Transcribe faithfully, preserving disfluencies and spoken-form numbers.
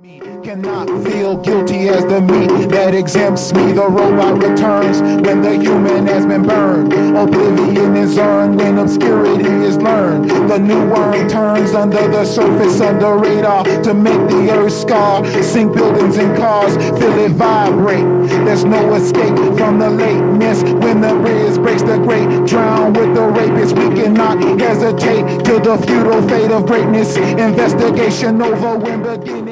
Cannot feel guilty as the meat that exempts me. The robot returns when the human has been burned. Oblivion is earned when obscurity is learned. The new worm turns under the surface, under radar, to make the earth scar. Sink buildings and cars, feel it vibrate. There's no escape from the lateness. When the bridge breaks, the great drown with the rapist. We cannot hesitate to the futile fate of greatness. Investigation over when beginning.